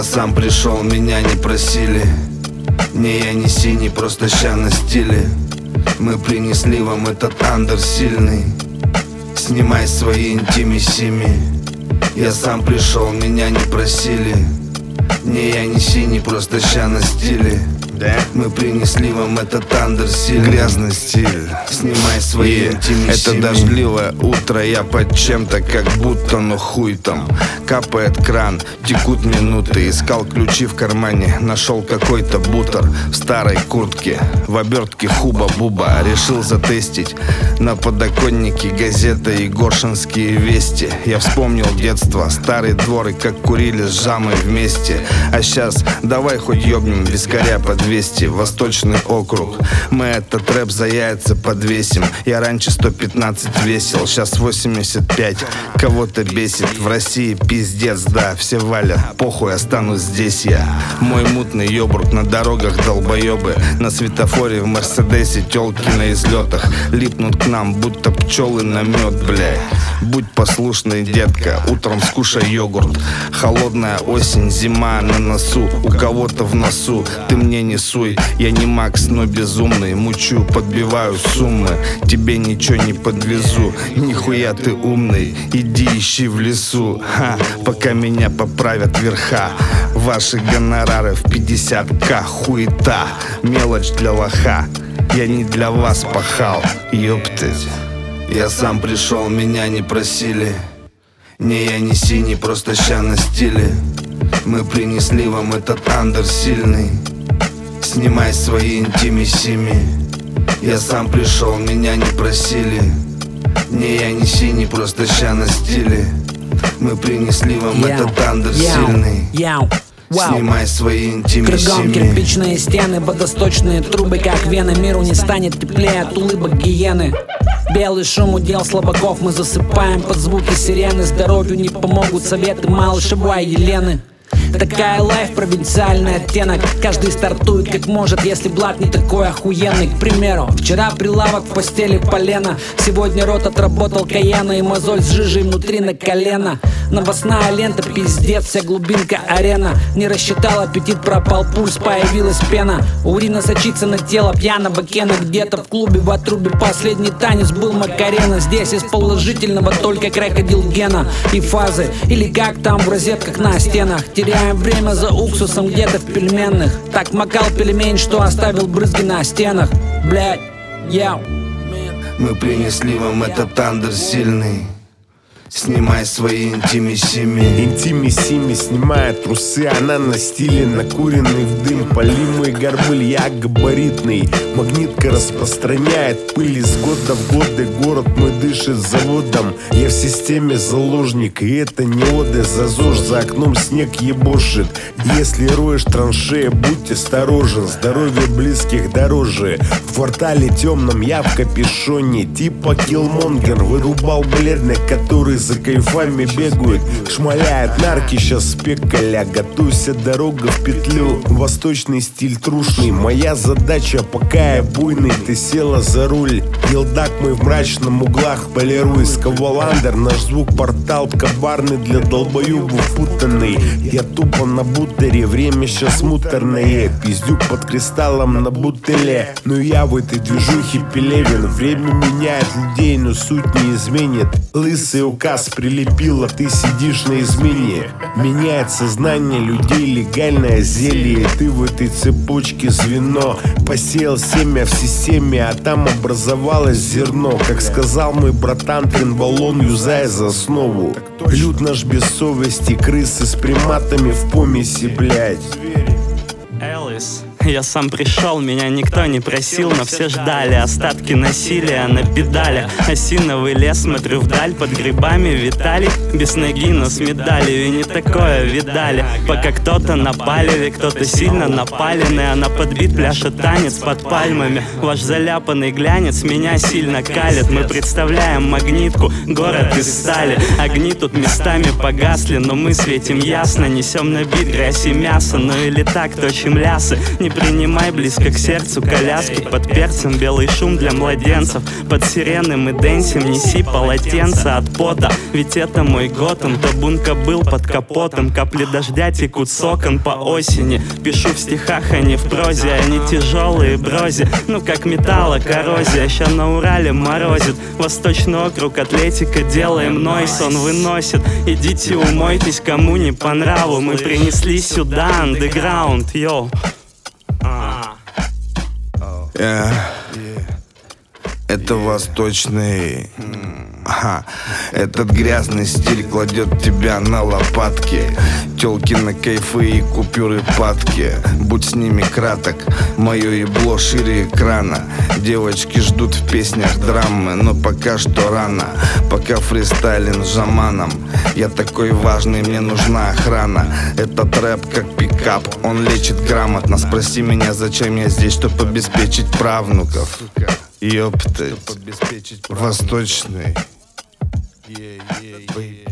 Я сам пришел, меня не просили. Не я, не синий, просто ща на стиле. Мы принесли вам этот андер сильный. Снимай свои интимиссими. Я сам пришел, меня не просили. Не я, не синий, просто ща на стиле. Мы принесли вам этот андер сильный. Грязный стиль. Снимай свои интимиссими. Это дождливое утро, я под чем-то, как будто, ну хуй там. Капает кран, текут минуты. Искал ключи в кармане, нашел какой-то бутер в старой куртке, в обертке хуба-буба. Решил затестить на подоконнике газета и горшинские вести. Я вспомнил детство, старый двор и как курили с Жамой вместе. А сейчас давай хоть ёбнем вискаря по 200. Восточный округ. Мы этот рэп за яйца подвесим. Я раньше 115 весил, сейчас 85. Кого-то бесит, в России пиздец, да. Все валят, похуй, останусь здесь я. Мой мутный йогурт, на дорогах долбоебы. На светофоре в Мерседесе тёлки на излетах липнут к нам, будто пчелы на мед, блядь. Будь послушный, детка, утром скушай йогурт. Холодная осень, зима на носу. У кого-то в носу, ты мне не суй. Я не Макс, но безумный. Мучу, подбиваю суммы. Тебе ничего не подвезу. Нихуя ты умный, иди ищи в лесу. Пока меня поправят верха. Ваши гонорары в 50к, хуета. Мелочь для лоха. Я не для вас пахал, ёптать. Я сам пришел, меня не просили. Не я, не синий, просто ща на стиле. Мы принесли вам этот андер сильный. Снимай свои интимиссими. Я сам пришел, меня не просили. Не я, не синий, просто ща на стиле. Мы принесли вам этот андер сильный. Снимай свои интимиссими. Кругом кирпичные стены, водосточные трубы, как вены. Миру не станет теплее от улыбок гиены. Белый шум удел слабаков, мы засыпаем под звуки сирены. Здоровью не помогут советы Малышева и Елены. Такая лайф, провинциальный оттенок. Каждый стартует как может, если блат не такой охуенный. К примеру, вчера прилавок в постели полено. Сегодня рот отработал каяна и мозоль с жижей внутри на колено. Новостная лента, пиздец, вся глубинка арена. Не рассчитал аппетит, пропал пульс, появилась пена. Урина сочится на тело пьяного Кена. Где-то в клубе в отрубе последний танец был Макарена. Здесь из положительного только крокодил Гена и фазы, или как там в розетках на стенах. Теряем время за уксусом где-то в пельменных. Так макал пельмень, что оставил брызги на стенах. Блядь, яу. Мы принесли вам этот андер сильный. Снимай свои интимиссими. Интимиссими снимает трусы. Она на стиле, накуренный в дым. Полимый горбыль, я габаритный. Магнитка распространяет пыль из года в годы. Город мой дышит заводом. Я в системе заложник, и это не оды. За ЗОЖ, за окном снег ебошит. Если роешь траншеи, будь осторожен. Здоровье близких дороже. В квартале темном я в капюшоне. Типа Киллмонгер вырубал бледных, которые за кайфами бегают. Шмаляет нарки, сейчас спекаля. Готовься, дорога в петлю. Восточный стиль трушный. Моя задача, пока я буйный. Ты села за руль. Елдак мой в мрачном углах. Полируй скаваландер. Наш звук портал коварный, для долбоебов путанный. Я тупо на бутере. Время сейчас муторное. Пиздюк под кристаллом на бутыле. Но я в этой движухе пелевин. Время меняет людей, но суть не изменит. Лысый указ прилепила, ты сидишь на измене. Меняет сознание людей легальное зелье. Ты в этой цепочке звено. Посеял семя в системе, а там образовалось зерно. Как сказал мой братан, тренбаллон юзай за основу. Люд наш без совести, крысы с приматами в помеси, блядь. Элис. Я сам пришел, меня никто не просил, но все ждали остатки насилия на педалях. Осиновый лес, смотрю вдаль, под грибами витали. Без ноги, но с медалью, и не такое видали. Пока кто-то на палеве, кто-то сильно напаленный. Она подбит, пляшет танец под пальмами. Ваш заляпанный глянец меня сильно калит. Мы представляем магнитку, город из стали. Огни тут местами погасли, но мы светим ясно. Несем на бит грязь и мясо, ну или так точим лясы. Не принимай близко к сердцу коляски под перцем, белый шум для младенцев. Под сирены мы дэнсим, неси полотенце от пота, ведь это мой Готэм. Табунка был под капотом, капли дождя текут с окон по осени. Пишу в стихах, а не в прозе, они тяжелые брози, ну как металлокоррозия. Ща на Урале морозит, Восточный округ, атлетика, делаем нойс, он выносит. Идите умойтесь, кому не по нраву, мы принесли сюда андеграунд, йоу. Это восточный. Этот грязный стиль кладет тебя на лопатки. Тёлки на кайфы и купюры падки. Будь с ними краток, мое ебло шире экрана. Девочки ждут в песнях драмы, но пока что рано. Пока фристайлинг с жаманом. Я такой важный, мне нужна охрана. Этот рэп как пикап, он лечит грамотно. Спроси меня, зачем я здесь, чтоб обеспечить правнуков. Ёптать, восточный.